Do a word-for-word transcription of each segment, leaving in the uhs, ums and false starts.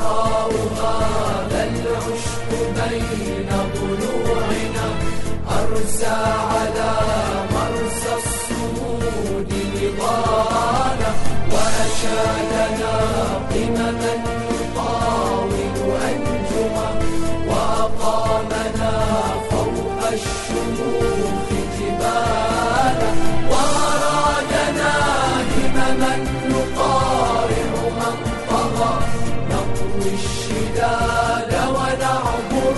زهراء هذا العشق بين ضلوعنا أرسى على مرسى الصمود نضالنا وأشادنا قمما يطاول أنجما وأقامنا فوق الشموخ جبالا وأرادنا همما نقارع من طغى نطوي الشدال ونعبر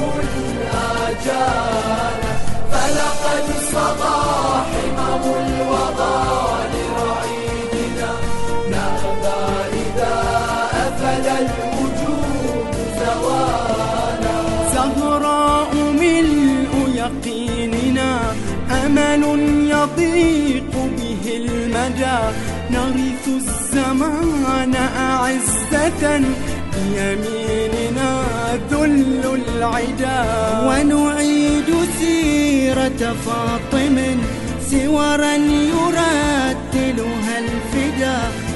الآجال فلقد صغى حمم الوغى لرعيدنا نأبى إذا أفل الوجود زوالا زهراء ملء يقيننا أمل يضيق به المدى نغث الزمان أعزة بيميننا ذل العدا ونعيد سيرة فاطم سورا يرتلها الفدا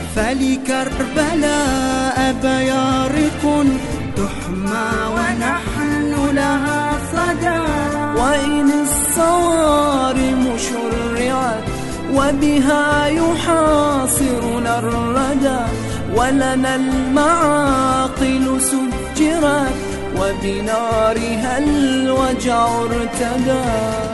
فلكربلاء بيارق تحمى ونحن لها صدى وإن الصوارم شرعت وبها يحاصرنا الردى ولنا المعاقل سجرت وبنارها الوجع ارتدى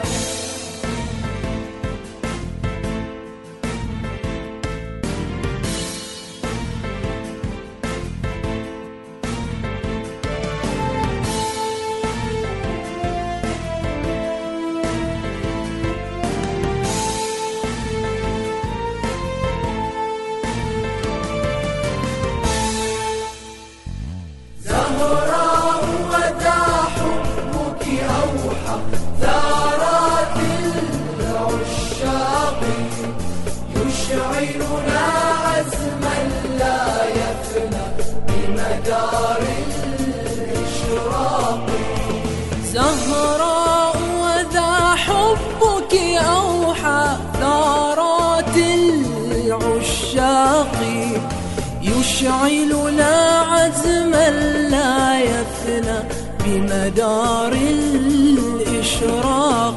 زهراء وذا حبك أوحى ثارات العشاق يشعلنا عزما لا يفنى بمدار الإشراق زهراء وذا حبك أوحى ثارات العشاق يشعلنا عزما لا يفنى بمدار الإشراق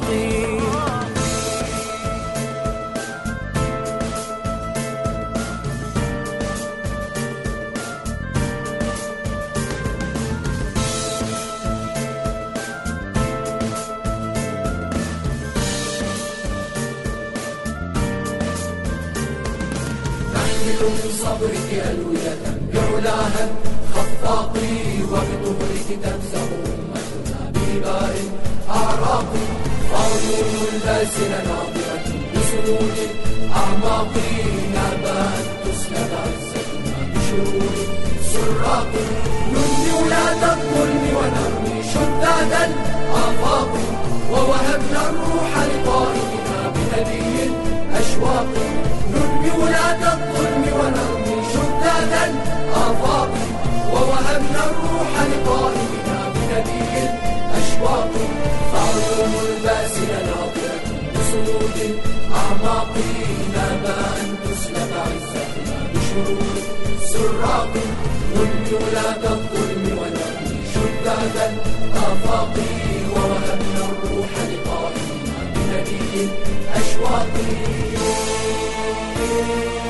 نحمل من صبرك ألوية بعلاها خفاقي وبطهرك تمسح أمتنا بباء أعراق فعيون الباسل ناظرة بسنون أعماق نابى أن تسلب عزتنا بشرور سراق ننهي ولاد الظلم ونرمي شداد الآفاق ووهبنا الروح لطائفنا بهدي أشواق ننهي ولاد الظلم ونرمي شداد الآفاق ووهبنا الروح لطائفنا بهدي أشواق فعيون الباسل ناظرة بصمود أعماق نابى أن تسلب عزتنا بشرور سراق ننهي ولاد الظلم ونرمي شداد الآفاق ووهبنا الروح لطائفنا بهدي أشواق